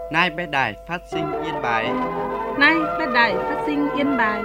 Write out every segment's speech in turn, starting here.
Nay bé đài phát sinh Yên Bái. Nay bé đài phát sinh Yên Bái.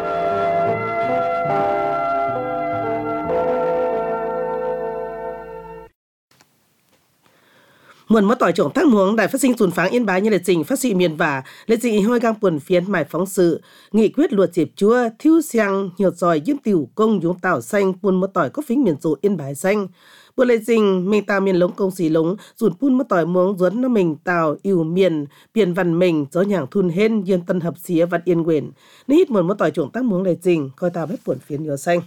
Muộn mất tỏi trộm thác muống đài phát sinh dùn pháng Yên Bái như lịch trình phát sinh miền và lịch trình hoi gang buồn phiến mải phóng sự nghị quyết luật dịp chua thiêu xiang nhiều giỏi yếm tiểu công dũng tảo xanh buồn mất tỏi có phính miền dụ Yên Bái xanh buồn lịch trình mình tàu miền lống công xì lống dùn buồn mất tỏi muống duấn nó mình tàu yêu miền biển văn mình gió nhàng thun hên yên tân hợp xía văn yên quyền ní hít muộn mất tỏi trộm thác muống lịch trình coi tàu bếp buồn phiến nhiều xanh.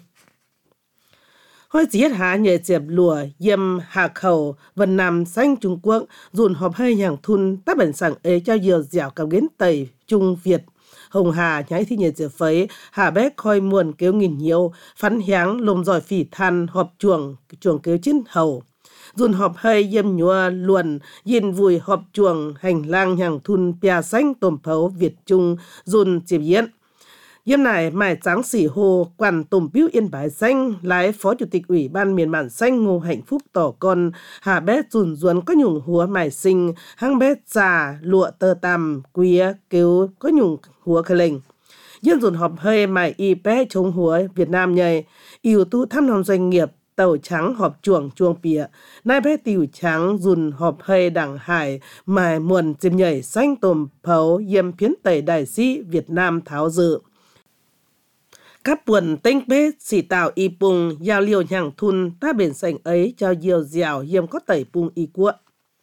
Hoi giết há nhờ dẹp lùa yêm hạ khẩu vân nam xanh Trung Quốc dùn họp hơi nhàng thun tác bản sẵn ấy cho nhiều dẻo cảm biến tẩy Trung Việt Hồng Hà nhái thi nhờ dẹp phấy hà bét khoi muôn kêu nghìn nhiều phán hiáng lồm giỏi phỉ than họp chuồng kêu chín hầu dùn họp hơi yêm nhua luồn yin vùi họp chuồng hành lang nhàng thun pia xanh tôm phấu Việt Trung dùn dẹp yến. Yêm này mải tráng xỉ hồ quản tùm biếu Yên Bái xanh lái phó chủ tịch ủy ban miền mạn xanh Ngô Hạnh Phúc tỏ con hà bé dùn duấn có nhung húa mải sinh hang bé già lụa tơ tằm quía kêu có nhung húa khờ lệnh yên dùn họp hơi mải y bé chống húa Việt Nam nhầy ưu tú thăm lòng doanh nghiệp tàu trắng họp chuồng pìa nai bé tiểu trắng dùn họp hơi đảng hải mải muộn dìm nhảy xanh tùm phấu yêm phiến tẩy đại sĩ Việt Nam tháo dự các buồn tinh bế xỉ tạo y bùng giao liều nhàng thun ta bền sành ấy cho nhiều dẻo hiếm có tẩy bùng y cuộn.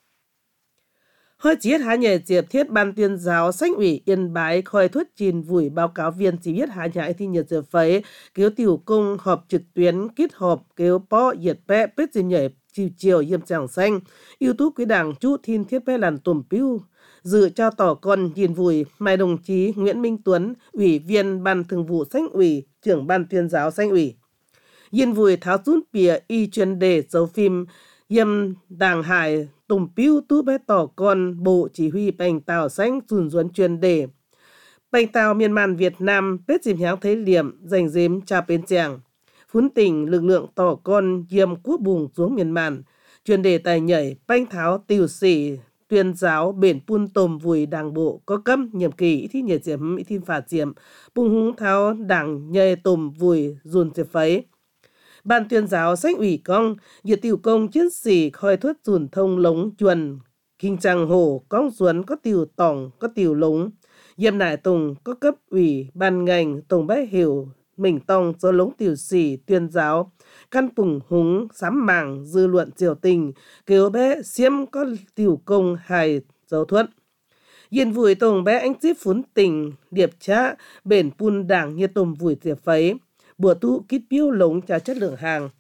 Hơi chiết há nhờ diệp thiết ban tuyên giáo sách ủy Yên Bái khôi thuất trình vùi báo cáo viên chỉ biết há nhãi thì nhờ diệp phấy kêu tiểu công họp trực tuyến kết họp kêu po nhiệt bé bết dìm nhảy chiều hiểm chẳng xanh ưu tú quý đảng chú thiên thiết bé làn tùm piu dự cho tỏ con nhìn vùi mai đồng chí Nguyễn Minh Tuấn ủy viên ban thường vụ sách ủy trưởng ban tuyên giáo sách ủy nhìn vùi tháo rút bìa y chuyên đề dấu phim yêm đảng hải tùm piu tú bé tỏ con bộ chỉ huy bành tàu xanh dùn duấn chuyên đề bành tàu miền màn Việt Nam bết dìm háng thấy liệm dành dếm cha bên chàng phún tỉnh lực lượng tỏ con yêm quốc bùng xuống miền màn chuyên đề tài nhảy banh tháo tiểu sĩ tuyên giáo bền pun tôm vùi đảng bộ có cấp nhiệm kỳ thi nhiệt diệm mỹ thiên phạt diệm bùng húng tháo đảng nhầy tôm vùi dùn diệp phấy ban tuyên giáo sách ủy công nhiệt tiểu công chiến sĩ khoi thuất dùn thông lống chuồn kinh trăng hồ cong duấn có tiểu tỏng có tiểu lống yêm nải tùng có cấp ủy ban ngành tùng bách hiểu mình tòng do lống tiểu sĩ tuyên giáo căn bùng húng sám mảng dư luận triều tình kêu bé xiêm có tiểu công hài dấu thuận yên vùi tùng bé anh tiếp phún tình điệp trá bền pun đảng như tùng vùi tiệp phấy bùa tu kít biêu lống trả chất lượng hàng.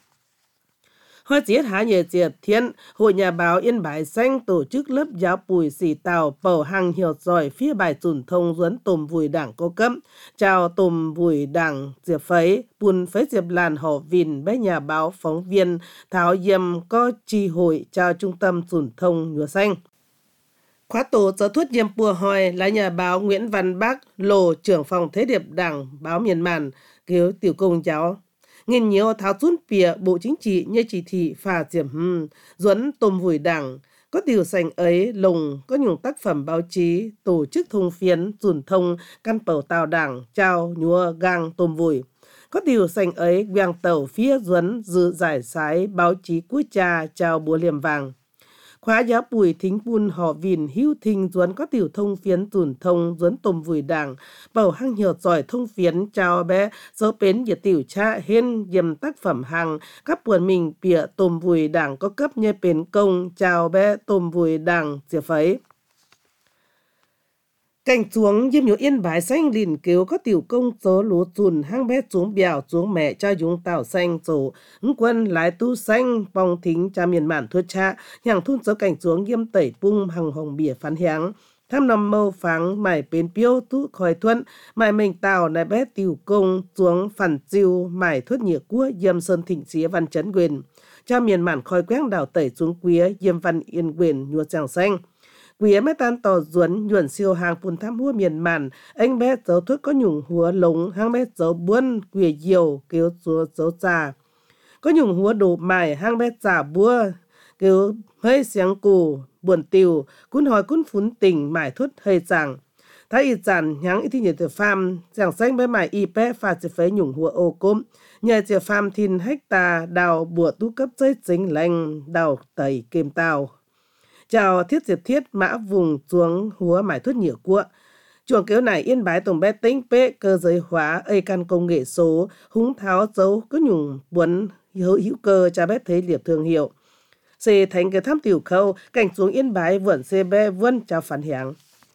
Hoa giết há nhờ diệp thiên hội nhà báo Yên Bái xanh tổ chức lớp giáo bùi xì tàu bầu hàng hiểu giỏi phía bài dùn thông duấn tùm vùi đảng cô cấp chào tùm vùi đảng diệp phấy bùn phấy diệp làn họ vìn bé nhà báo phóng viên tháo yêm có tri hội chào trung tâm dùn thông nhúa xanh khóa tổ giáo thuất yêm bùa hòi là nhà báo Nguyễn Văn Bác Lô trưởng phòng thế điệp đảng báo miền màn kêu tiểu công giáo nghìn nhiều tháo rút bìa bộ chính trị như chỉ thị phà diệm duấn tôm vùi đảng có điều sành ấy lồng có nhung tác phẩm báo chí tổ chức thông phiến dùn thông căn bầu tàu đảng trao nhua gang tôm vùi có điều sành ấy quang tàu phía duấn dự giải sái báo chí cuối cha trao búa liềm vàng khóa giáo bùi thính bùn họ vìn hữu thinh duấn có tiểu thông phiến dùn thông duấn tôm vùi đảng bầu hăng hiệu giỏi thông phiến chào bé dấu bến nhiệt tiểu cha hên dìm tác phẩm hàng các buồn mình bịa tôm vùi đảng có cấp như bến công chào bé tôm vùi đảng diệp phấy cảnh xuống yếm nhũ Yên Bái xanh lìn kêu có tiểu công số lúa dùn hang bé xuống bèo xuống mẹ cho chúng tàu xanh tổ ứng quân lái tu xanh bong thính cha miền mạn thua cha nhàng thun số cảnh xuống yếm tẩy bung hằng hồng bìa phán hiáng tham nằm mâu pháng mải bến piêu tu khói thuận mải mình tàu này bé tiểu công xuống phản chiêu mải thuất nhựa cua yếm sơn thịnh xía văn chấn quyền cha miền mạn khói quét đảo tẩy xuống quía yếm văn yên quyền nhua chàng xanh quỷ mấy tan tỏ duẩn nhuận siêu hàng phun tham hua miền màn anh bé dấu thuốc có nhung húa lống hang bé dấu buôn quỷ diều kêu chúa dấu trà có nhung húa đồ mài hang bé trà bua kêu hơi xiang cù buồn tiều cún hỏi cún phún tình mải thút hơi chẳng thái y chản nháng ít nhiệt từ farm chẳng xanh bé mải y pé pha chỉ phế nhung hùa ô cốm nhờ chỉ farm thìn hecta đào bùa tú cấp giấy chính lành đào tẩy kềm tàu chào thiết diệt thiết mã vùng xuống húa mải thút nhiều cua chuồng kéo này Yên Bái tổng bé tính pé cơ giới hóa ây căn công nghệ số húng tháo dấu có nhung buồn hữu cơ cha bé thấy liệp thương hiệu xe thành cái thăm tiểu khâu cảnh xuống Yên Bái vườn xe bé vươn chào phản hạng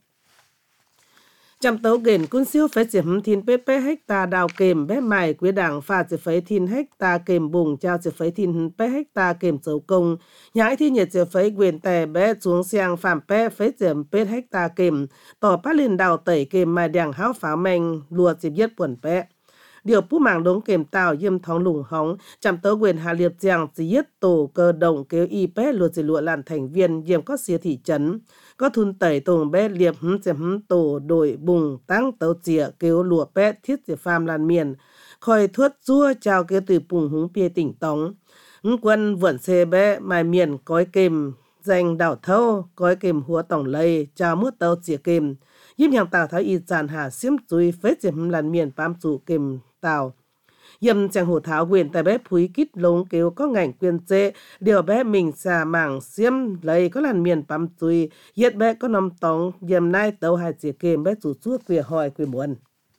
chăm tấu gền cún siêu phải chiếm thìn pé hecta đào kềm bé mài quý đảng pha chỉ phải thìn hecta kềm bùng trao chỉ phải thìn pé hecta kềm dấu công nhãi thi nhiệt chỉ phải quyền tè bé xuống xiang phạm pé phải chiếm pé hecta kềm tỏ bát liền đào tẩy kềm mài đảng háo pháo manh lùa chỉ biết buồn pé điều phú mảng đống kềm tàu yêm thóng lùng hóng chăm tấu quyền hà liệp giang chỉ yết tổ cơ động kéo y pé lùa chỉ lụa làn thành viên yêm có xía thị trấn có thun tẩy tùng bé liệp chém tổ đội bùng tăng tấu chìa kêu lùa bé thiết chỉ pham lan miền khỏi thuất rua chào kêu từ bùng húng bia tỉnh tóng quân vượn xe bé mài miền cói kềm danh đảo thâu cói kềm húa tổng lây chào mướt tấu chìa kềm yếm hàng tàu thái y tràn hà xiêm chui phết chém lan miền pam chủ kềm tàu yếm chẳng hồ tháo quyền tại bé phúi kít lông kêu có ngành quyền chê điều bé mình xà mảng xiêm lấy có làn miền pam chui yết bé có nằm tóng yếm nai tàu hai chìa kềm bé chủ chúa quìa hỏi quìa muộn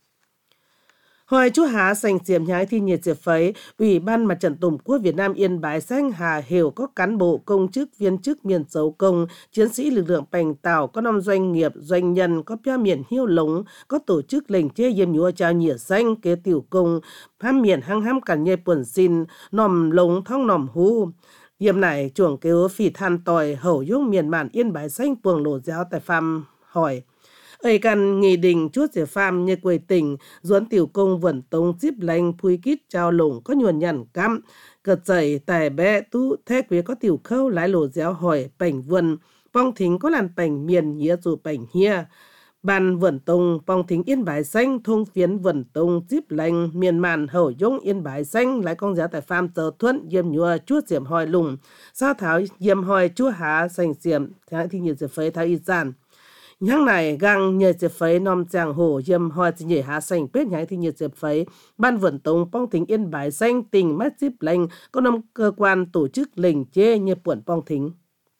hỏi chú Hà sành xiêm nhái thi nhiệt diệp phấy Ủy ban Mặt trận Tổ quốc Việt Nam Yên Bái xanh Hà Hiểu có cán bộ công chức viên chức miền dấu công chiến sĩ lực lượng bành tàu có năm doanh nghiệp doanh nhân có pia miền hiêu lống có tổ chức lệnh chế yếm nhúa trao nhiệt xanh kế tiểu công ham miền hăng hăm cản nhê quần xin nòm lống thong nòm hú yếm này chuồng kêu phỉ than tòi hầu dung miền màn Yên Bái xanh puồng lỗ giáo tại pham hỏi ấy căn nghị định chuốt giải pham như quầy tỉnh duẫn tiểu công vẩn tông díp lành phui kít trao lủng có nhuần nhằn cắm cật dậy tài bé tú thế quý có tiểu khâu lái lỗ giáo hỏi bảnh vườn phong thính có làn bảnh miền nhía dù bảnh hia ban vẩn tông phong thính Yên Bái xanh thông phiến vẩn tông díp lành miền màn hậu dung Yên Bái xanh lái con giáo tại pham tờ thuận yếm nhua chuốt diệm hỏi lùng sao tháo yếm hỏi chúa há sành diệm thế thì nhiệt diệp phấy tháo y giản nhang này gang nhờ diệp phấy nom chàng hồ yếm hỏi chỉ nhảy há sành pết nhái thì nhiệt diệp phấy ban vẩn tông phong thính Yên Bái xanh tình mắt díp lành có năm cơ quan tổ chức lệnh chê như puẩn phong thính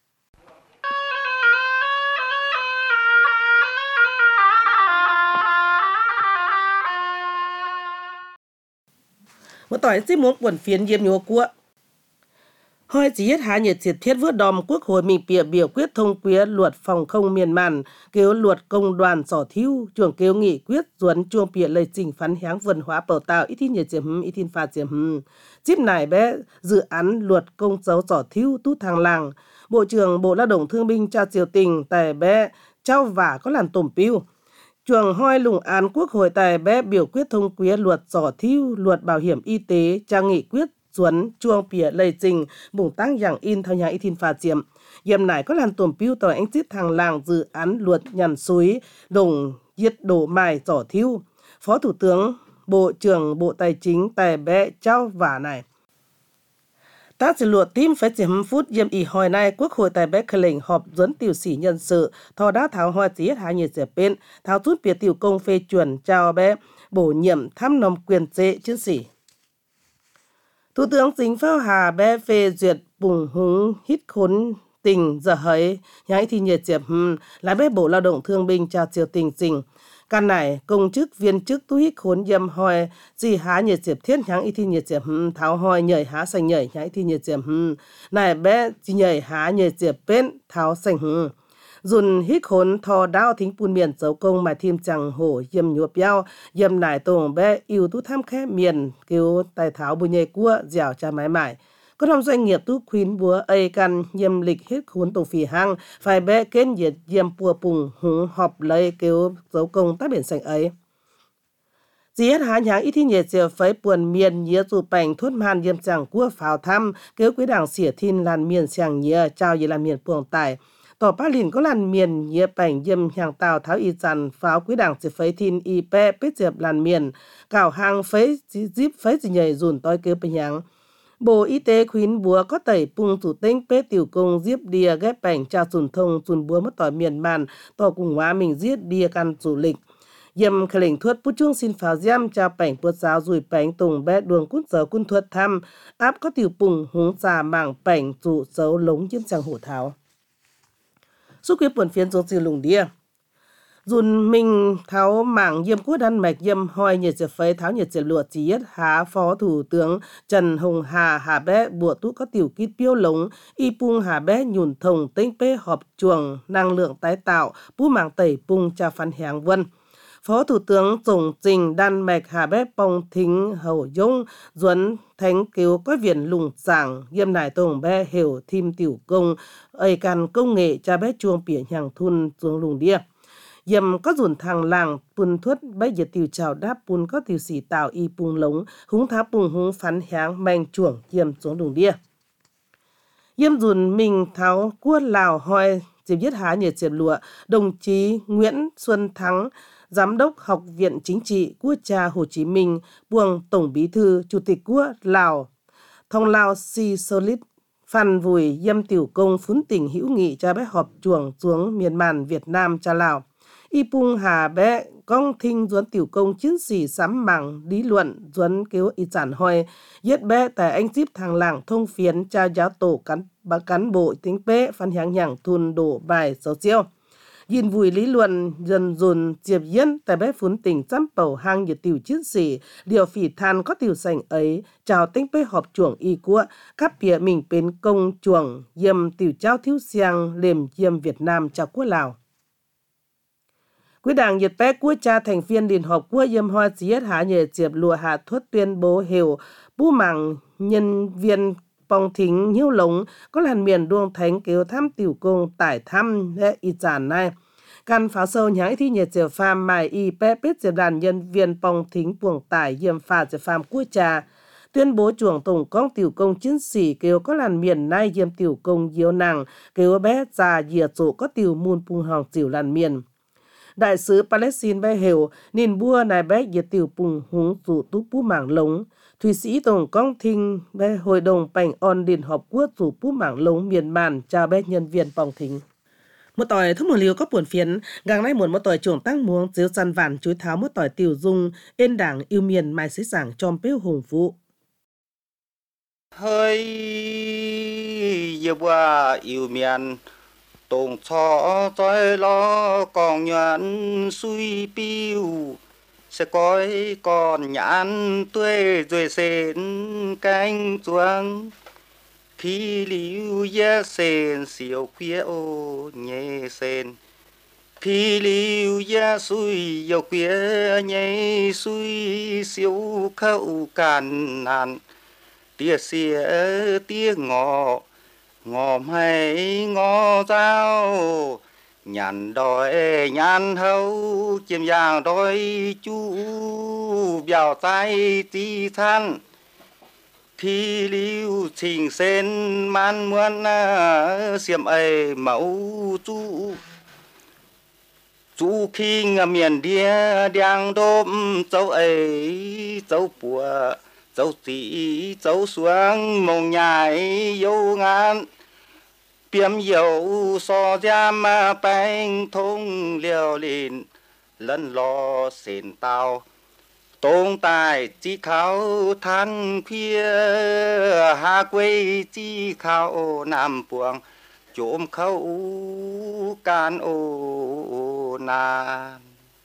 một tỏi xí muốn quần phiến yếm nhúa cua hỏi chỉ hết hạ nhiệt diệt thiết vớt đòm quốc hội mình bịa biểu quyết thông quyết luật phòng không miền màn kêu luật công đoàn sỏ thiêu chuồng kêu nghị quyết duẩn chuông bịa lời trình phán háng vườn hóa bảo tạo ít nhiệt diệm ít thiên phạt diệm chip này bé dự án luật công dấu sỏ thiêu tút thang làng bộ trưởng bộ lao động thương binh trao triều tình tại bé trao vả có làn tổm piu chuồng hoi lùng án quốc hội tại bé biểu quyết thông quyết luật sỏ thiêu luật bảo hiểm y tế trang nghị quyết duẩn chuông bịa lời trình bùng tăng dạng in theo nhà ít thiên phạt diệm yếm này có làn tổm piu tỏi anh chít thang làng dự án luật nhằn suối đồng diệt đổ mài sỏ thiêu phó thủ tướng bộ trưởng bộ tài chính tại bé trao vả này ta chỉ luật tim phải chỉ phút yếm ý hồi nay quốc hội tại bé khởi lệnh họp dẫn tiểu sĩ nhân sự thò đã tháo hoa chỉ hết hai nhiệt diệp bên tháo rút biệt tiểu công phê chuẩn chào bé bổ nhiệm thăm nòng quyền chế chiến sĩ Thủ tướng Chính phủ Hà bé phê duyệt bùng húng hít khốn tình giờ hấy nhái thì nhiệt diệp là bé bộ lao động thương binh trao triều tình trình căn này công chức viên chức tu hít khốn yếm hoi gì há nhiệt diệp thiết nháng y thi nhiệt diệp tháo hoi nhảy há sành nhảy nhái thi nhiệt diệp này bé chỉ nhảy há nhiệt diệp bên tháo sành dùn hít khốn thò đao thính bùn miền dấu công mà thêm chẳng hổ yếm nhuộp yao yếm nải tông bé yêu tú tham khẽ miền kêu tài tháo bùi nhây cua dẻo cha mái mải có năm doanh nghiệp tú khuyến búa ây căn yếm lịch hết khốn tổ phì hang phải bé kết nhiệt yếm bùa bùng húng họp lấy kêu dấu công tác biển sành ấy dì hết há nháng ít thi nhiệt diệp phấy buồn miền nhía dù bành thốt man yếm chẳng cua pháo thăm kêu quý đảng xỉa thiên làn miền sàng nhía trao gì là miền buồng tài tỏ bác lìn có làn miền nhía bảnh yếm hàng tàu tháo y dàn pháo quý đảng chỉ phấy thiên y pe bết diệp làn miền cào hàng phấy díp phấy gì nhảy dùn tối kêu bình nháng Bộ Y tế khuyến búa có tẩy pung thủ tinh bế tiểu công giếp đìa ghép bảnh trao sùn thông sùn búa mất tỏi miền màn tỏ cùng hóa mình giết đìa căn chủ lịch. Dầm khởi lệnh thuất bút chung xin pháo giam trao bảnh bút giáo rùi bảnh tùng bé đường cút dấu quân thuất thăm áp có tiểu pung húng xà mảng bảnh trụ dấu lống chiếm chẳng hổ tháo. Xúc quyết buồn phiến dấu dư lùng đìa. Dùn mình tháo mảng diêm quốc đan mạch diêm hoi nhiệt diệp phấy tháo nhiệt diệp lụa chỉ yết há phó thủ tướng Trần Hồng Hà bé bùa tú có tiểu kít piêu lống y pung hà bé nhùn thồng tinh pê họp chuồng năng lượng tái tạo bú mảng tẩy pung cha phán háng vân. Phó Thủ tướng Tổng Trình Đan Mạch Hà Bé Bông Thính Hậu Dung Duấn Thánh Cứu có viện lùng giảng Diêm Nải Tổng Bé Hiểu Thim Tiểu Công ơi can công nghệ cha bé chuông biển hàng thun xuống lùng đia. Dầm có dùn thằng làng pun thuất bây giờ tiểu chào đáp pun có tiểu sĩ tạo y pung lống húng thá pung húng phán háng manh chuồng diêm xuống lùng đia. Diêm dùn mình tháo cua Lào hoi dịp giết há nhiệt diệp lụa đồng chí Nguyễn Xuân Thắng Giám đốc Học viện Chính trị Quốc gia Hồ Chí Minh, buông Tổng Bí thư Chủ tịch Quốc Lào, Thông Lào Si Solit, Phan Vùi Dâm Tiểu Công phún tỉnh hữu nghị cha bé họp chuồng xuống miền màn Việt Nam cha Lào. Y Pung Hà bé Công Thinh Duấn Tiểu Công chiến sĩ sắm bằng lý luận Duấn Kiếu Y Chản Hoi, giết bé tại anh díp thằng làng thông phiến cha giáo tổ cán bộ tính bé phan háng nhàng thun đổ bài số chiêu. Nhìn vùi lý luận dần dồn diệp yên tại bé phún tỉnh chăm bầu hang nhiệt tiểu chiến sĩ điều phỉ than có tiểu sành ấy chào tính bé họp chuồng y của các bìa mình bên công chuồng yêm tiểu trao thiếu xiang lềm yêm Việt Nam chào quốc Lào. Quý đảng nhiệt bé quốc cha thành viên liên họp quốc yêm hoa giết há nhiệt diệp lùa hạ thuất tuyên bố hiểu bú mảng nhân viên Bong Thính Nhiêu Lống có làn miền đuông thánh kéo thăm tiểu công tải thăm lễ y chản này. Căn pháo sâu nhái thi nhiệt diệp phàm mài y bếp bết diệp đàn nhân viên Bong Thính buồng tải yêm phà diệp phàm quốc trà. Tuyên bố chuồng tổng công tiểu công chiến sĩ kêu có làn miền nay yêm tiểu công diếu nàng kêu bé già dìa chỗ có tiểu môn pung hòng tiểu làn miền. Đại sứ Palestine bé hiểu nên bua này bé diệt tiểu pung húng dụ túc bú mảng lống. Thụy Sĩ Tổng công Thinh bé hội đồng bành on liên hợp quốc dụ bú mảng lống miền màn cha bé nhân viên Bong Thính. Một tỏi thông một liều có buồn phiến, gang nay một tỏi chuồng tăng muông diếu săn vản chuối tháo một tỏi tiểu dung, yên đảng yêu miền mai xí giảng trong bêu hùng vũ. Hơi qua yêu miền, tổng cho tôi lo còn nhuận suy piu, sẽ coi còn nhãn tuê rồi sen cánh chuông. Khi liu ya sen siêu khuya ô nhẹ sen khi liu ya suy yêu khuya nhẹ suy siêu khâu càn nàn tia xìa tia ngọ ngọ hay ngọ dao nhàn đòi nhàn hâu chiêm giang đòi chú bèo tay ti than khi liu trình sen man muôn xiêm ấy mẫu chú khi miền đia đang đốm châu ấy châu bùa châu tỷ châu xuống mông nhai dâu ngàn biếm dầu so giam bánh thông liều lìn lân lo xền tao tông tài chỉ khảo than khuya hà quê chỉ khảo nam buông trộm khâu can ô nan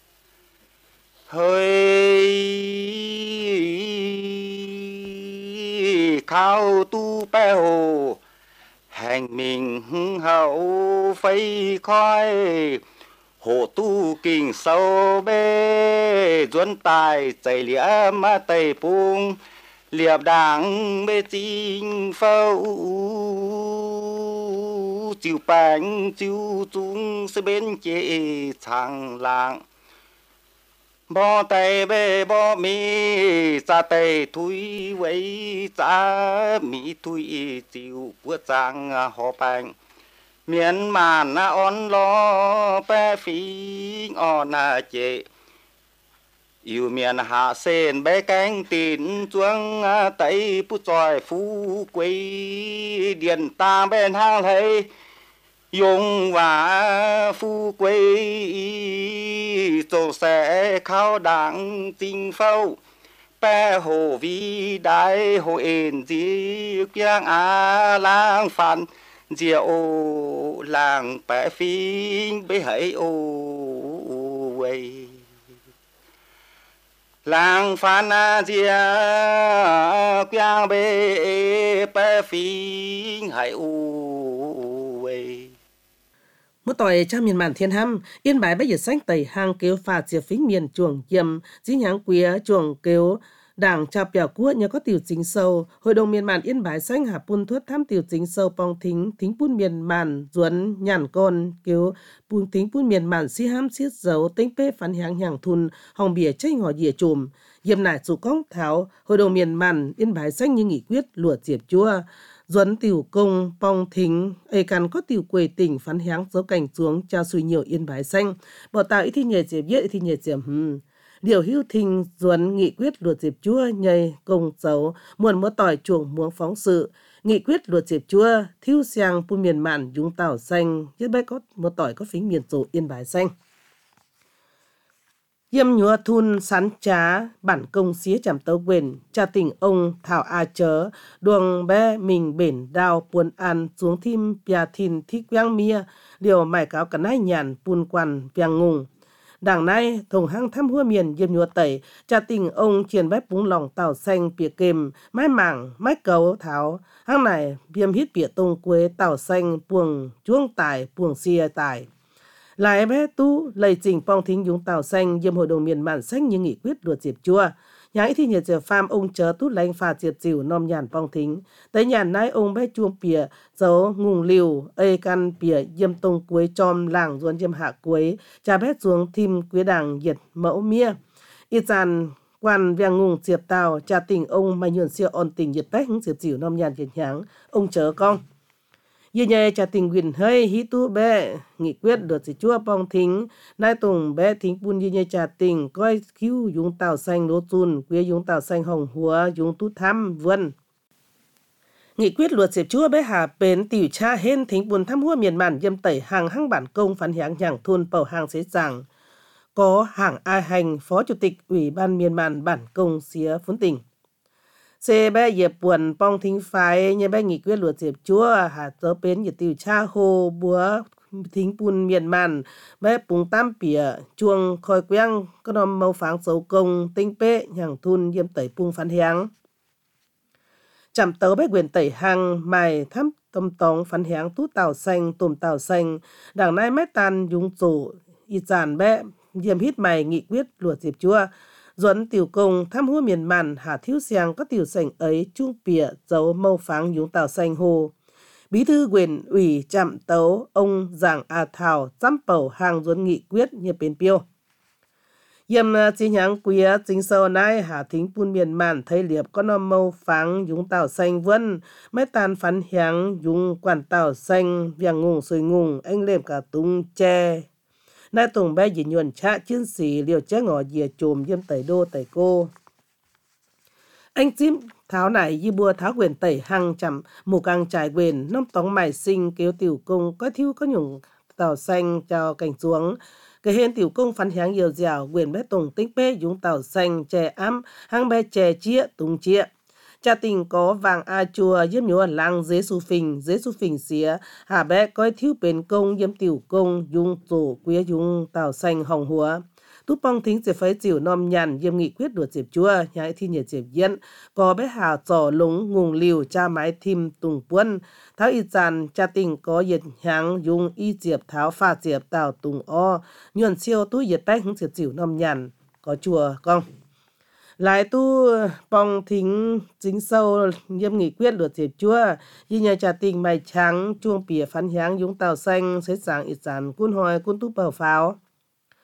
hơi khảo tu bé hồ hành mình hậu phây khói hộ tu kinh sâu bê duân tài chạy lĩa ma tây pung liệp đảng bê chính phâu chiều bánh chiều tung sẽ bên chế thằng làng bò tay bê bò mi ra tay thui quấy ra mi thui chiều bữa giang họ bánh miền màn on lo bé phí on chế yêu miền hạ sen bé cánh tín chuông tây bút tròi phú quê điện ta bên hang thấy dùng và phu quê tổ sẽ khao đảng tinh phâu bé hồ vi đại hồ ên di kiang lang phản diệu làng bé phinh bé hãy quê làng phản diệu kiang bé phinh hãy quê. Một tỏi trong miền mạn thiên hâm, Yên Bái bây giờ xanh tẩy hàng kêu phà chia phính miền chuồng yếm, dĩ nháng quía chuồng kêu đảng chào bèo cua nhờ có tiểu chính sâu. Hội đồng miền mạn Yên Bái xanh hạ pun thuất thăm tiểu chính sâu pong thính pun miền mạn duẩn nhàn con kêu thính pun miền mạn si ham xiết dấu tính pê phán hàng hàng thun hòng bìa tranh ngỏ dìa chùm. Yếm nải chủ công tháo, hội đồng miền mạn Yên Bái xanh như nghị quyết lùa diệp chua. Duẩn tiểu công pong thính ấy cần có tiểu quê tỉnh phán háng dấu cảnh xuống trao suy nhiều Yên Bái xanh bảo tạo ít thi nhề diệp viết ít thi nhề diệp điều hữu thình Duẩn nghị quyết luật diệp chua nhầy công dấu muôn mỡ tỏi chuồng muống phóng sự nghị quyết luật diệp chua thiêu xiang pu miền mạn dũng tảo xanh nhất bé có mỡ tỏi có phính miền tổ Yên Bái xanh. Yêm nhúa thun sán trá bản công xía chảm tấu quyền cha tình ông thảo a chớ đường bé mình bền đào buồn ăn xuống thim pia thìn thích quang mía điều mải cáo cả nai nhàn pun quan piang ngung đảng nay thùng hang thăm hua miền yêm nhúa tẩy cha tình ông triển bếp búng lòng tàu xanh pia kềm mái mảng mái cấu tháo hang này viêm hít pia tông quế tàu xanh puồng chuông tài puồng xia tài. Lại bé tu lầy trình pong thính dũng tàu xanh yêm hội đồng miền mạn xanh như nghị quyết luật diệp chua nhái thì nhiệt diệp pham ông chớ tút lanh pha diệp dìu nom nhàn pong thính tới nhàn nái ông bé chuông pìa dấu ngùng liều ê căn pìa yêm tông cuối chom làng duẩn yêm hạ cuối cha bé xuống thim quế đàng diệt mẫu mía ít dàn quan viang ngùng diệp tàu cha tình ông mà nhuận siêu on tình diệt bách diệp dìu nom nhàn diệt nháng ông chớ con. Như nhẹ cha tình quyền hơi hí tu bé nghị quyết được sự chua pong thính nai tùng bé thính pun như nhẹ cha tình coi cứu dùng tàu xanh lúa chun quế dùng tàu xanh hồng hùa dùng tu thăm vân nghị quyết luật sự chua bé hà bến tiểu cha hên thính pun thăm hua miền mạn yêm tẩy hàng hăng bản công phán hạng nhàng thôn bầu hàng xế giảng có hàng ai hành phó chủ tịch ủy ban miền mạn bản công xía phốn tỉnh. Xe bé dẹp buồn pong thính phái như bé nghị quyết luật diệp chúa hạ tớ bến như tiểu cha hồ búa thính pun miền màn bé bùng tam pỉa chuông khoi quang có nòm màu pháng dấu công tinh pê nhàng thun yếm tẩy pung phán háng chạm tớ bé quyền tẩy hàng mài thăm tâm tóng phán háng tút tàu xanh tùm tàu xanh đảng nai mét tan dùng chủ y giàn bé yếm hít mày nghị quyết luật diệp chúa Duẩn tiểu công thăm hua miền mạn hạ thiếu xiang có tiểu sảnh ấy chung pìa dấu mâu pháng nhúng tàu xanh hồ. Bí thư quyền ủy chạm tấu ông Giàng A Thảo chăm bầu hàng Duẩn nghị quyết như bến piêu. Yêm chi nháng quía chính sâu nai hạ thính pun miền mạn thấy liệp có nòm mâu pháng nhúng tàu xanh vân mấy tàn phán hiáng nhúng quản tàu xanh viang ngùng sôi ngùng anh lềm cả tung che. Nai tùng bé dị nhuận cha chiến sĩ liều chế ngỏ dìa chùm yêm tẩy đô tẩy cô. Anh chím tháo nải di bùa tháo quyền tẩy hăng chậm mù càng trải quyền nông tóng mài sinh kêu tiểu công có thiếu có nhung tàu xanh cho cảnh xuống. Cái hên tiểu công phán háng nhiều dẻo quyền bé tùng tích bê dùng tàu xanh chè ám hăng bé chè chia tung chia. Cha tình có vàng a chùa yếm nhúa làng dế su phình xía hà bé coi thiếu bền công yếm tiểu công dùng tổ quía dùng tàu xanh hồng húa tú pong thính sẽ phải chịu nom nhàn yếm nghị quyết đuột diệp chua nhái thi nhiệt diệp yên có bé hà trò lúng ngùng liều cha mái thim tùng quân tháo y giàn cha tình có nhiệt háng dùng y diệp tháo pha diệp tàu tùng o nhuận siêu tú nhiệt bách hứng sẽ chịu nom nhàn có chùa con. Lại tu pong thính chính sâu yếm nghị quyết luật diệp chua như nhà trà tình mày trắng chuông pìa phán háng dũng tàu xanh xế sáng ít sản cun hòi cun tú bầu pháo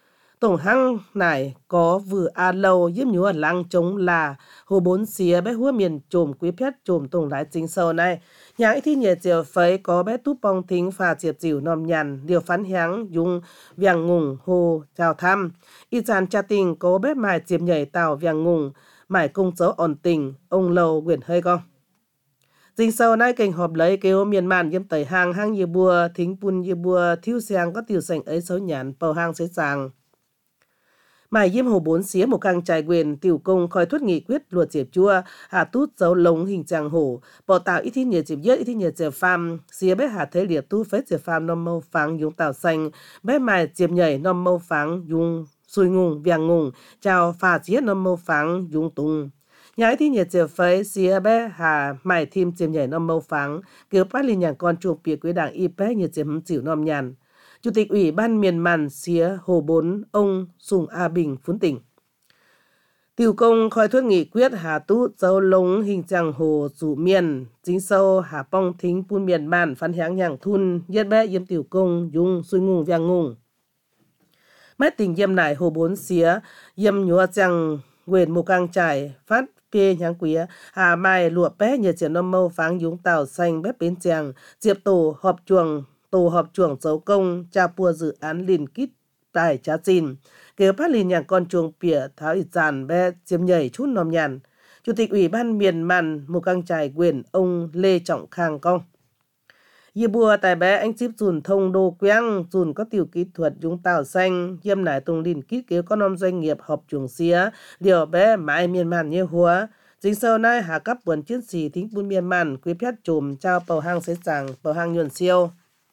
tổng hăng nải có vừa a lâu yếm nhúa lăng chống là hồ bốn xía bé hua miền trồm quý phép trồm tổng lái chính sâu này nhà thì nhẹ chiều phấy có bé túp bong thính phà chiệp chịu nòm nhằn điều phán háng dùng vàng ngùng hồ chào thăm y chàn cha tình có bé mài chiệp nhảy tàu vàng ngùng mải công dấu ổn tình ông lâu quyển hơi con chính sâu nay kênh họp lấy kêu miền màn yếm tẩy hang như bùa thính bùn như bùa thiếu sang có tiểu sành ấy xấu nhàn bầu hang sẽ sàng mài yếm hồ bốn xía một căng trải quyền tiểu công khói thuất nghị quyết luật diệp chua hạ tút dấu lống hình tràng hổ bỏ tạo ít thi nhiệt diệp yết ít thi nhiệt diệp pham xía bé hạ thế liệt tu phết diệp pham nôm mâu pháng dùng tàu xanh bé mài diệp nhảy nôm mâu pháng dùng xui ngùng vàng ngùng chào phà xía nôm mâu pháng dùng tung nhà thi nhiệt diệp phấy xía bé hạ mài thêm diệp nhảy nôm mâu pháng kiểu phát linh nhàng con chuồng bìa quý đảng y bé nhiệt diệp chịu nôm nhàn Chủ tịch Ủy ban miền màn xía Hồ 4 ông Sùng A Bình phún tỉnh. Tiểu công khói thuất nghị quyết hà tút dấu lống hình chẳng hồ dụ miền chính sâu hà bong thính pun miền màn phán háng nhàng thun yết bé yếm tiểu công dùng xui ngung vàng ngung. Mét tình yếm nải hồ 4 xía yếm nhúa chẳng quyền một căng trải phát phê nháng quý hà mai lụa bé nhờ triển nôm mâu pháng dùng tàu xanh bếp bến chàng diệp tổ họp chuồng dấu công cha pua dự án liền kít tài trá xin kêu phát liền nhàng con chuồng pỉa tháo ít giàn bé chiếm nhảy chút nòm nhàn. Chủ tịch Ủy ban miền màn một căng trải quyền ông Lê Trọng Khang công Yê bùa tài bé anh chip dùn thông đô quang dùn có tiểu kỹ thuật dùng tàu xanh yêm nải tung liền kít kêu con ông doanh nghiệp họp chuồng xía điều bé mãi miền màn như húa chính sau nay hạ cấp buồn chiến sĩ thính buôn miền màn quý phép trùm trao bầu hang xế sàng bầu hang nhuận siêu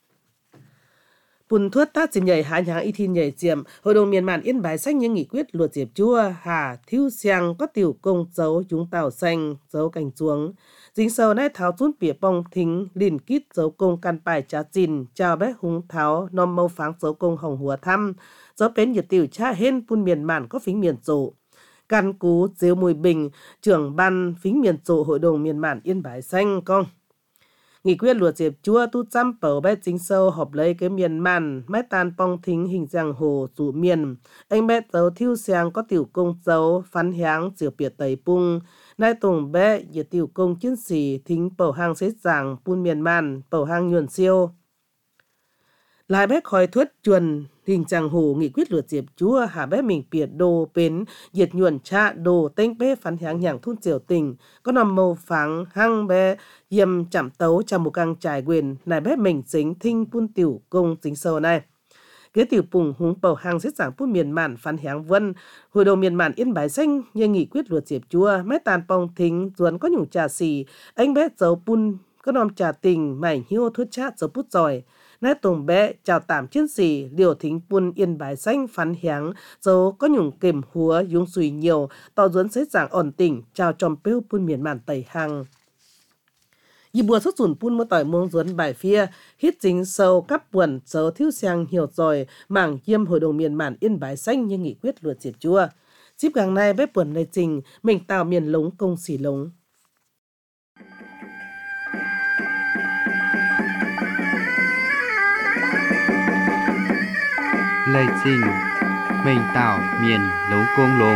Bùn thuất tác chìm nhảy hạ nháng y thiên nhảy chiếm, Hội đồng miền màn yên bái sách những nghị quyết luật diệp chua, hà, thiêu xiang, có tiểu công dấu chúng tàu xanh, dấu cành chuống. Dính sâu nãy tháo rút bỉa bong thính, liền kít dấu công căn bài trá chìn, chào bé húng tháo, nôm mâu pháng dấu công hồng hùa thăm, dấu bến nhiệt tiểu cha hên bùn miền màn có phính miền rộ. Căn cú, Diếu Mùi Bình, trưởng ban phính miền rộ Hội đồng miền màn yên bái xanh con. Nghị quyết luật diệp chua tu chăm bầu bé chính sâu họp lấy cái miền màn mái tan bong thính hình giang hồ dụ miền anh bé dấu thiêu sáng có tiểu công dấu phán háng diệu biệt tẩy bung nai tùng bé giờ tiểu công chiến sĩ thính bầu hang xế giảng bun miền màn bầu hang nhuận siêu lại bé khói thuất chuồn hình giang hồ nghị quyết luật diệp chúa hạ bé mình biệt đồ bến diệt nhuận cha đồ tên bé phán háng nhàng thun diệu tình có nằm màu pháng hang bé yếm chạm tấu trong một căng trải quyền này bé mình dính thinh pun tiểu công chính sâu này kế tiểu pùng húng bầu hang xếp giảng pun miền màn phán háng vân Hội đồng miền màn yên bái xanh như nghị quyết luật diệp chúa mét tàn bong thính duẩn có nhung trà xì anh bé dấu pun có nòm trà tình mảnh hiu thuất chát dấu bút giỏi nãy tùng bé chào tạm chiến sĩ liều thính pun yên bái xanh phán háng dấu có nhung kềm húa dùng sùi nhiều tỏ duẩn xếp giảng ổn tỉnh chào tròm pêu pun miền màn tẩy hang Dì bùa xuất dùn pun mô tỏi muông duẩn bài phía, hít chính sâu cắp buồn dấu thiếu sang hiểu rồi, mảng yêm Hội đồng miền màn yên bái xanh như nghị quyết luật diệp chua. Dịp gàng này bếp buồn này trình, mình tạo miền lống công xỉ lống. Lời trình mình tạo miền lống công lống.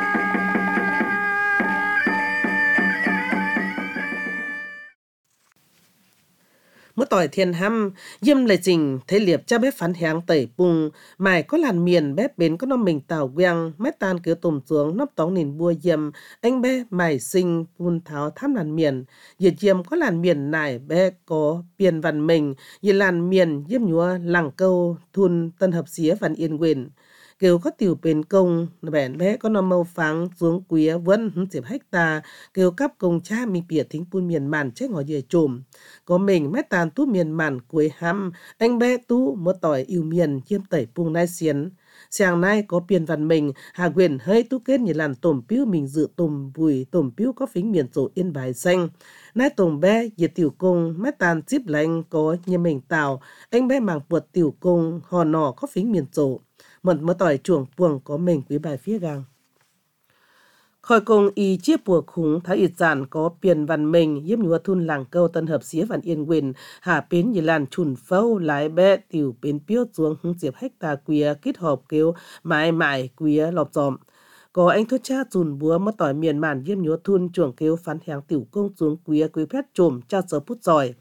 Mỗi tỏi thiên hăm, yêm lời trình thế liệp cha bếp phán háng tẩy bùng, mài có làn miền bếp bến có nông mình tàu quang, mét tan cứ tùm xuống nóc tóng nền bua yêm, anh bé mài sinh phun tháo thăm làn miền, yết yêm có làn miền nải bé có biên văn mình, yết làn miền yêm nhúa làng câu thun tân hợp xía văn yên quyền. Kêu có tiểu bền công, bẻn bé có nông mâu pháng xuống quía vân diệp hecta kêu cắp công cha mi bịa thính pun miền màn chết ngồi dề trùm. Có mình mét tàn tú miền màn cuối hăm, anh bé tú một tỏi yêu miền chiêm tẩy pung nai xiến. Sáng nay có biên văn mình, hà quyền hơi tú kết như làn tổm piu mình dự tổm vùi tổm piu có phính miền rộ yên bài xanh. Nai tổm bé diệt tiểu công, mét tàn chip lạnh có như mình tàu, anh bé màng buột tiểu công, hò nọ có phính miền rộ. Một tỏi chuồng buồng có mình quý bài phía gang. Khỏi cùng y chiếc bùa khủng thái y giản có biển văn mình yếm nhúa thun làng câu tân hợp xía văn yên quyền hạ bến như làn chùn phâu lái bé tiểu bến piếu xuống hứng diệp hecta quía kết hợp kêu mãi mãi quía lọp dòm. Có anh thốt cha chùn búa mất tỏi miền màn yếm nhúa thun chuồng kêu phán hàng tiểu công xuống quía quế phét trồm cha giờ phút giỏi.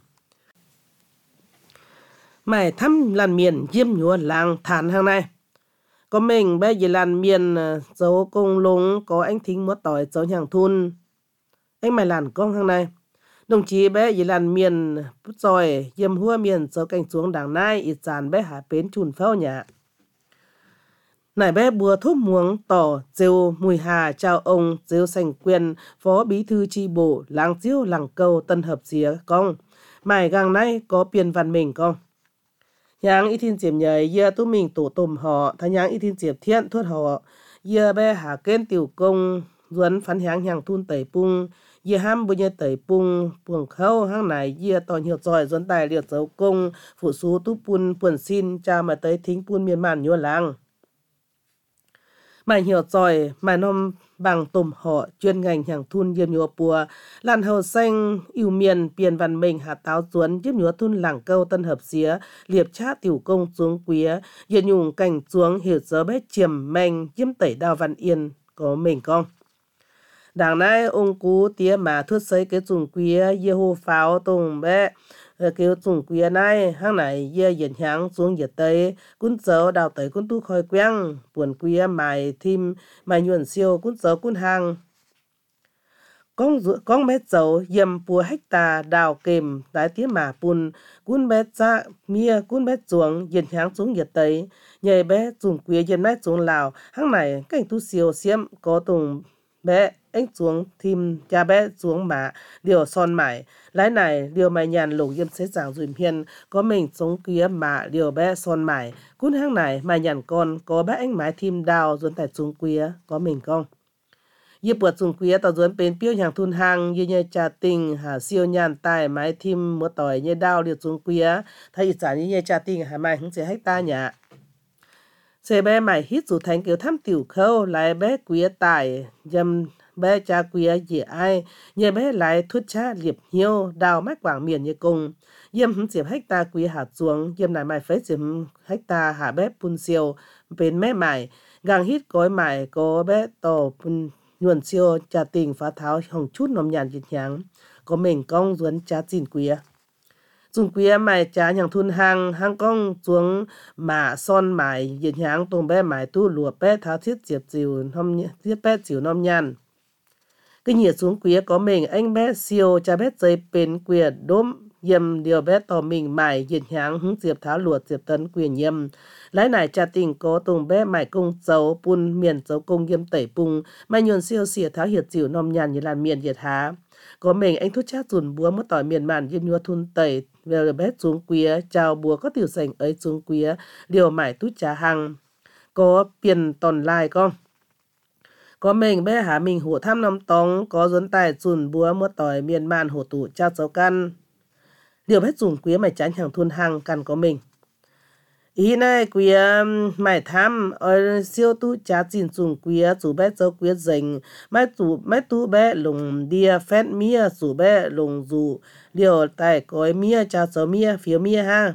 Mày thăm làn miền yếm nhúa làng thản hàng này. Có mình bé gì làn miền dấu công lúng có anh thính mất tỏi dấu hàng thun. Anh mày làn con hàng này. Đồng chí bé gì làn miền phút giỏi yếm hua miền dấu canh xuống đảng nai ít dàn bé hạ bến chùn phao nhà. Nải bé bùa thốt muống tỏ rêu mùi hà chào ông rêu sành quyền phó bí thư chi bộ làng diêu làng câu tân hợp xía con. Mày gàng nay có biển văn mình con. Nhang y thiên diệp nhảy dìa tu mình tổ tùm họ thà nhang y thiên diệp thiện thuất họ dìa bé hạ kên tiểu công duấn phán hàng hàng thun tẩy pung dìa ham bùi nhờ tẩy pung buồng khâu hàng này dìa tỏ nhiều giỏi duấn tài liệt dấu công phụ số tu pun puần xin cha mà tới thính pun miền màn nhua làng. Mày hiểu giỏi mày nôm bằng tùm họ chuyên ngành hàng thun yếm nhúa bùa làn hầu xanh yêu miền biển văn mình hạ táo duấn yếm nhúa thun làng câu tân hợp xía liệp chát tiểu công xuống quía yếm nhung cảnh xuống hiểu gió bé chiềm manh yếm tẩy đào văn yên có mình con. Đảng này ông cú tía mà thuyết xây cái dùng quía yê hô pháo tùng bé kêu dùng quía này hàng này yê diễn hàng xuống nhiệt tây cún dấu đào tẩy cún tu khói queng buồn quía mài thim mài nhuận siêu cún dấu cún hàng con bé dấu yếm bùa hecta đào kềm đái tía mà bùn cún bé cha mía cún bé xuống diễn hàng xuống nhiệt tây nhảy bé dùng quía diễn mét xuống lào hàng này cảnh tu siêu xiêm có tùng bé anh xuống thim cha bé xuống mà điều son mải lái này điều mày nhàn lục yếm xế giảng dùm hiền có mình sống kia mà điều bé son mải cún hàng này mày nhàn con có bé anh mái thim đào dồn tại xuống quía có mình con yếm bượt xuống quía tao dồn bên piêu hàng thun hàng như như cha tình hà siêu nhàn tài mái thim mua tỏi như đào liệt xuống quía thay trả như cha tình hà mày không sẽ hết ta nhả xe bé mày hít dù thành kiểu thăm tiểu khâu lại bé quía tài dâm bé cha quía gì ai nhờ bé lại thuyết cha liệp hiêu đào mát quảng miền như cùng yếm hứng diệp hecta quía hạt xuống yếm này mày phải diệp hecta hạ bé pun siêu bên mé mày gang hít cối mày có bé tổ pun nhuận siêu cha tình phá tháo hồng chút nóm nhàn dịch nháng có mình công duấn cha chín quía dùng quía mày cha nhàng thun hàng công xuống mà son mày dịch nháng tùng bé mày tu lùa bé tháo thiết diệp dìu nóm thiết bé dìu nóm nhàn cái nhiệt xuống quía có mình anh bé siêu cha bé dây bên quía đốm yếm điều bé tỏ mình mải dịch nháng hứng diệp tháo luột diệp tấn quyền yếm lái này cha tình có tùng bé mải công dấu pun miền dấu công yếm tẩy pung mày nhuần siêu xỉa tháo hiệt dịu nòm nhàn như làn miền hiệt há có mình anh thốt chát dùn búa mất tỏi miền màn yếm nhua thun tẩy về bé xuống quía chào búa có tiểu sành ấy xuống quía điều mải tút trà hăng có tiền tòn lai con có mình bé hả mình hổ thăm năm tống có dốn tài dùn búa mất tỏi miền màn hổ tụ trao dấu căn điều bé dùng quía mày chán hàng thun hàng căn có mình ý này quía mày tham ở siêu tu cha chín dùng quía chủ bé dấu quía dành mấy tu bé lùng đia phét mía chủ bé lùng dù điều tài cõi mía cha dấu mía phía mía ha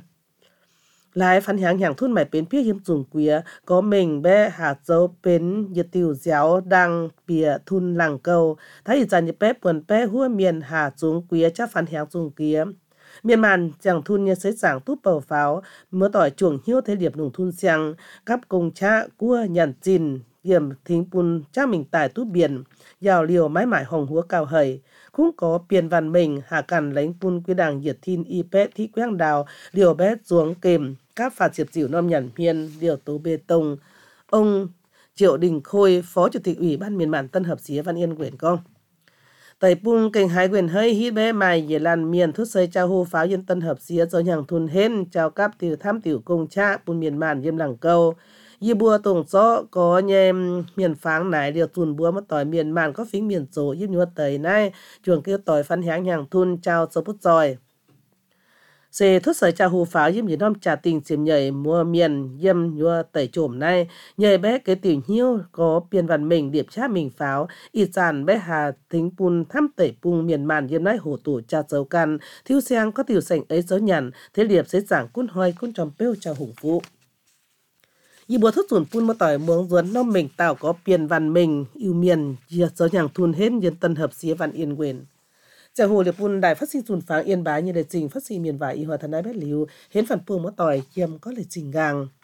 lại phán hàng thun mày bên phía hiếm dùng quía có mình bé hạt dấu bên nhiệt tiểu giáo đang bìa thun làng câu thấy rằng như bé buồn bé hua miền hạt xuống quía chắc phán hàng dùng quía miền màn chẳng thun như sấy giảng túp bầu pháo mưa tỏi chuồng hiếu thế điệp nùng thun xiang cắp công cha cua nhàn chín điểm thính pun cha mình tài túp biển giàu liều mái mải hồng húa cao hầy cũng có biển văn mình hạ cằn lãnh pun quy đảng diệt thin y pet thi quang đào liều bé xuống kềm các phạt diệp dịu nom nhàn miên liều tố bê tông ông Triệu Đình Khôi phó chủ tịch ủy ban miền màn Tân Hợp Xía Văn Yên quyển con tẩy pung kênh hai quyền hơi hít bé mày về làn miền thút xây trao hô pháo yên Tân Hợp Xía do nhàng thun hên chào cáp tiểu tham tiểu công cha pun miền màn yêm làng câu y bùa tổng gió có nhem miền pháng nải điều tuần búa mất tỏi miền màn có phím miền số yêm nhua tẩy nay chuồng kêu tỏi phân háng nhàng thun chào số bút giỏi Xe thốt sở trà hồ pháo yếm như năm trà tình chiếm nhảy mua miền yếm nhua tẩy trộm này nhảy bé cái tiểu nhiêu có biên văn mình điệp chá mình pháo y tràn bé hà thính pun thăm tẩy pung miền màn yếm nái hồ tủ trà dấu căn thiếu sang có tiểu sành ấy dấu nhằn thế điệp sẽ giảng cún hoi cún tròm bêu trà hùng phụ y bùa thốt dùn pun một tỏi muống duấn nó mình tạo có biên văn mình yêu miền yếm dấu nhàng thun hết yếm tân hợp xía văn yên quyền Chàng hồ liệp pun đài phát sinh dùn pháng yên bái như đề trình phát sinh miền vải y hòa thần đái bét liu hến phản phương một tỏi kiêm có lời trình gang